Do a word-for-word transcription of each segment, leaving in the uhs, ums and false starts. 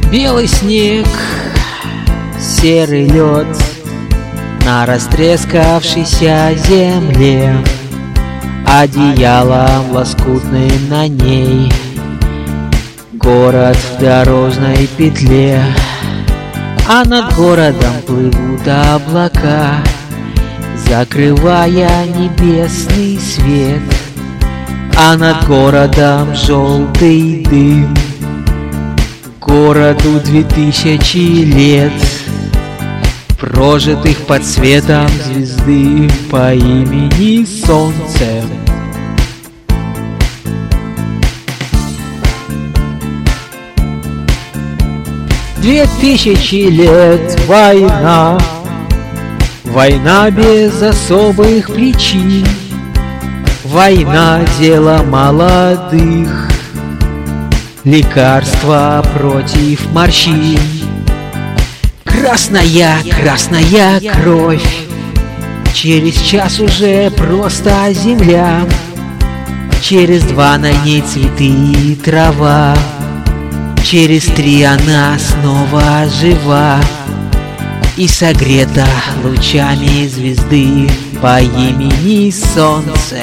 Белый снег, серый лед на растрескавшейся земле, одеялом лоскутным на ней город в дорожной петле. А над городом плывут облака, закрывая небесный свет. А над городом желтый дым, городу две тысячи лет, прожитых под светом звезды по имени Солнце. Две тысячи лет война, война без особых причин, война — дело молодых, лекарство против морщин. Красная, красная кровь, через час уже просто земля, через два на ней цветы и трава, через три она снова жива и согрета лучами звезды по имени Солнце.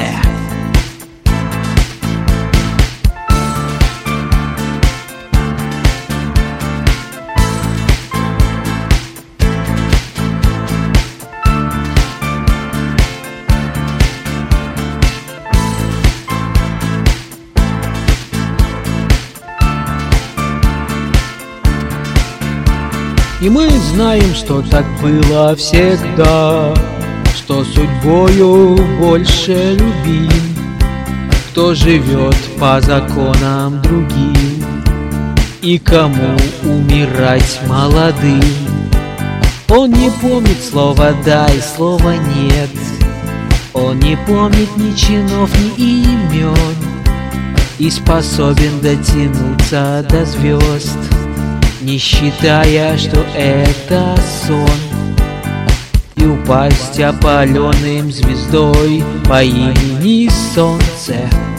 И мы знаем, что так было всегда, что судьбою больше любим, кто живет по законам другим, и кому умирать молодым. Он не помнит слова «да» и слова «нет», он не помнит ни чинов, ни имен, и способен дотянуться до звезд, не считая, что это сон, и упасть опаленным звездой по имени Солнце.